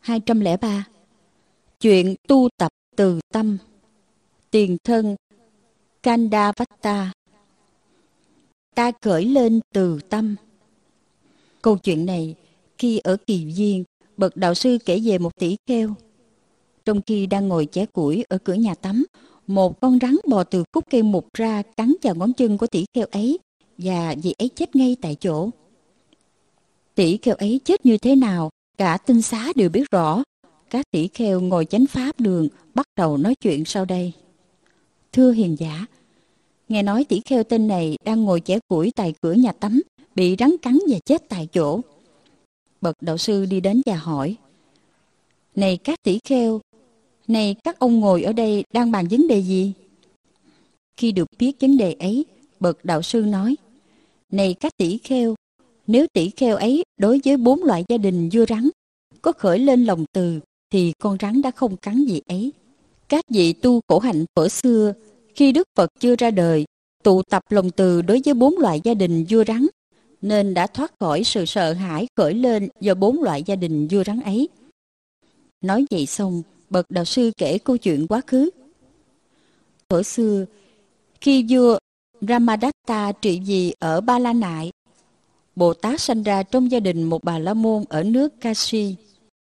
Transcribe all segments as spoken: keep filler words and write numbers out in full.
hai trăm lẻ ba. Chuyện tu tập từ tâm. Tiền thân Kandavatta. Ta khởi lên từ tâm. Câu chuyện này khi ở Kỳ Viên, bậc đạo sư kể về một tỷ kheo. Trong khi đang ngồi chẻ củi ở cửa nhà tắm, một con rắn bò từ khúc cây mục ra cắn vào ngón chân của tỷ kheo ấy, và vị ấy chết ngay tại chỗ. Tỷ kheo ấy chết như thế nào, cả tinh xá đều biết rõ. Các tỷ kheo ngồi chánh pháp đường bắt đầu nói chuyện sau đây. Thưa hiền giả, nghe nói tỷ kheo tên này đang ngồi chẻ củi tại cửa nhà tắm, bị rắn cắn và chết tại chỗ. Bậc đạo sư đi đến và hỏi: Này các tỷ kheo, này các ông ngồi ở đây đang bàn vấn đề gì? Khi được biết vấn đề ấy, bậc đạo sư nói: Này các tỷ kheo, nếu tỷ kheo ấy đối với bốn loại gia đình vua rắn có khởi lên lòng từ, thì con rắn đã không cắn vị ấy. Các vị tu khổ hạnh thuở xưa, khi Đức Phật chưa ra đời, tụ tập lòng từ đối với bốn loại gia đình vua rắn, nên đã thoát khỏi sự sợ hãi khởi lên do bốn loại gia đình vua rắn ấy. Nói vậy xong, bậc đạo sư kể câu chuyện quá khứ. Thuở xưa, khi vua Ramadatta trị vì ở Ba La Nại, Bồ Tát sanh ra trong gia đình một bà la môn ở nước Kashi.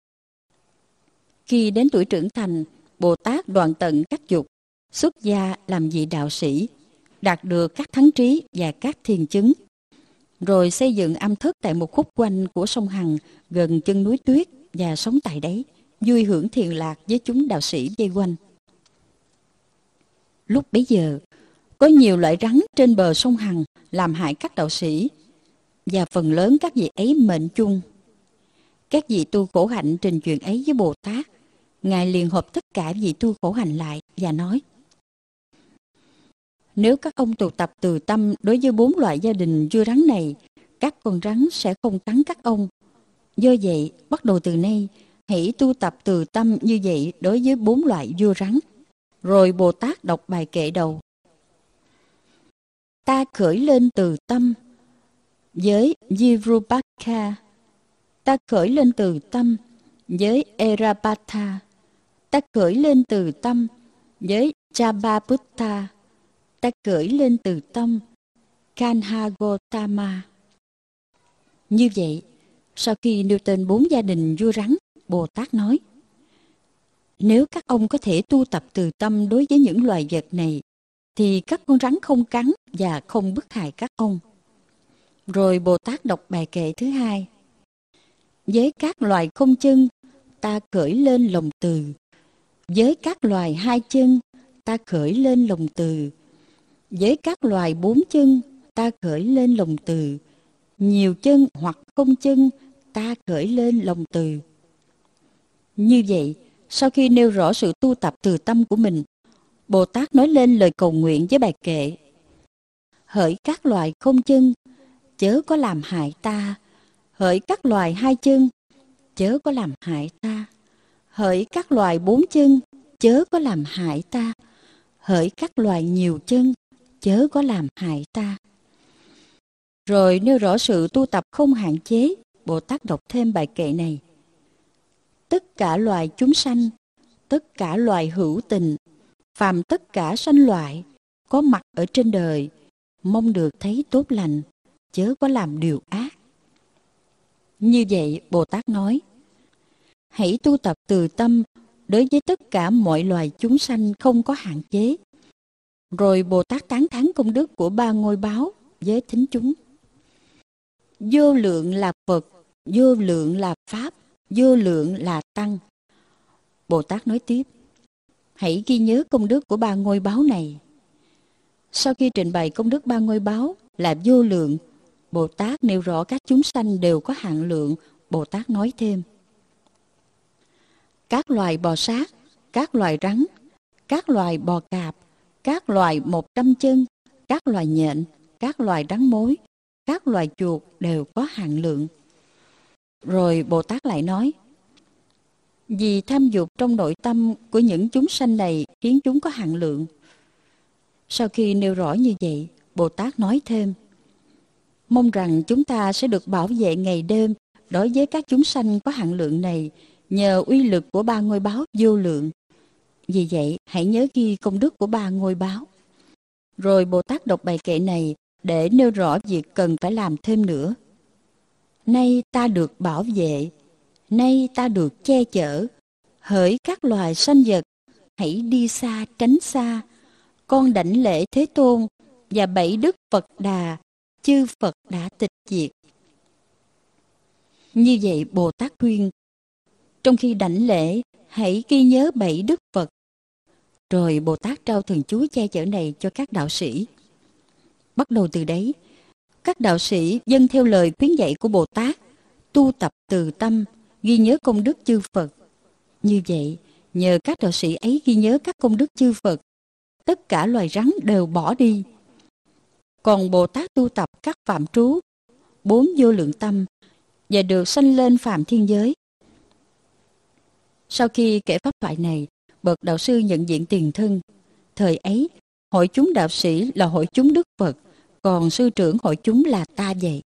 Khi đến tuổi trưởng thành, Bồ Tát đoạn tận các dục, xuất gia làm vị đạo sĩ, đạt được các thắng trí và các thiền chứng, rồi xây dựng am thất tại một khúc quanh của sông Hằng gần chân núi Tuyết và sống tại đấy, vui hưởng thiền lạc với chúng đạo sĩ vây quanh. Lúc bấy giờ, có nhiều loại rắn trên bờ sông Hằng làm hại các đạo sĩ, và phần lớn các vị ấy mệnh chung. Các vị tu khổ hạnh trình chuyện ấy với Bồ Tát. Ngài liền họp tất cả vị tu khổ hạnh lại và nói: Nếu các ông tụ tập từ tâm đối với bốn loại gia đình vua rắn này, các con rắn sẽ không cắn các ông. Do vậy, bắt đầu từ nay, hãy tu tập từ tâm như vậy đối với bốn loại vua rắn. Rồi Bồ Tát đọc bài kệ đầu. Ta khởi lên từ tâm với Virubhakha. Ta khởi lên từ tâm với Erapatha. Ta khởi lên từ tâm với Chabaputta. Ta khởi lên từ tâm Kanhagotama. Như vậy, sau khi nêu tên bốn gia đình vua rắn, Bồ Tát nói: Nếu các ông có thể tu tập từ tâm đối với những loài vật này, thì các con rắn không cắn và không bức hại các ông. Rồi Bồ Tát đọc bài kệ thứ hai. Với các loài không chân, ta khởi lên lòng từ. Với các loài hai chân, ta khởi lên lòng từ. Với các loài bốn chân, ta khởi lên lòng từ. Nhiều chân hoặc không chân, ta khởi lên lòng từ. Như vậy, sau khi nêu rõ sự tu tập từ tâm của mình, Bồ Tát nói lên lời cầu nguyện với bài kệ: Hỡi các loài không chân, chớ có làm hại ta. Hỡi các loài hai chân, chớ có làm hại ta. Hỡi các loài bốn chân, chớ có làm hại ta. Hỡi các loài nhiều chân, chớ có làm hại ta. Rồi nêu rõ sự tu tập không hạn chế, Bồ Tát đọc thêm bài kệ này: Tất cả loài chúng sanh, tất cả loài hữu tình, phàm tất cả sanh loại, có mặt ở trên đời, mong được thấy tốt lành, chớ có làm điều ác. Như vậy, Bồ Tát nói: Hãy tu tập từ tâm đối với tất cả mọi loài chúng sanh không có hạn chế. Rồi Bồ Tát tán thán công đức của ba ngôi báo với thính chúng. Vô lượng là Phật, vô lượng là Pháp, vô lượng là Tăng. Bồ Tát nói tiếp: Hãy ghi nhớ công đức của ba ngôi báo này. Sau khi trình bày công đức ba ngôi báo là vô lượng, Bồ Tát nêu rõ các chúng sanh đều có hạn lượng. Bồ Tát nói thêm: Các loài bò sát, các loài rắn, các loài bò cạp, các loài một trăm chân, các loài nhện, các loài rắn mối, các loài chuột đều có hạn lượng. Rồi Bồ Tát lại nói: Vì tham dục trong nội tâm của những chúng sanh này khiến chúng có hạn lượng. Sau khi nêu rõ như vậy, Bồ Tát nói thêm: Mong rằng chúng ta sẽ được bảo vệ ngày đêm đối với các chúng sanh có hạn lượng này, nhờ uy lực của ba ngôi báo vô lượng. Vì vậy, hãy nhớ ghi công đức của ba ngôi báo. Rồi Bồ Tát đọc bài kệ này để nêu rõ việc cần phải làm thêm nữa. Nay ta được bảo vệ, nay ta được che chở. Hỡi các loài sanh vật, hãy đi xa tránh xa. Con đảnh lễ Thế Tôn và bảy đức Phật Đà, chư Phật đã tịch diệt. Như vậy Bồ Tát khuyên, trong khi đảnh lễ, hãy ghi nhớ bảy đức Phật. Rồi Bồ Tát trao thần chú che chở này cho các đạo sĩ. Bắt đầu từ đấy, các đạo sĩ dâng theo lời khuyến dạy của Bồ Tát, tu tập từ tâm, ghi nhớ công đức chư Phật. Như vậy, nhờ các đạo sĩ ấy ghi nhớ các công đức chư Phật, tất cả loài rắn đều bỏ đi. Còn Bồ Tát tu tập các phạm trú, bốn vô lượng tâm, và được sanh lên phạm thiên giới. Sau khi kể pháp thoại này, bậc đạo sư nhận diện tiền thân. Thời ấy, hội chúng đạo sĩ là hội chúng Đức Phật, còn sư trưởng hội chúng là ta vậy.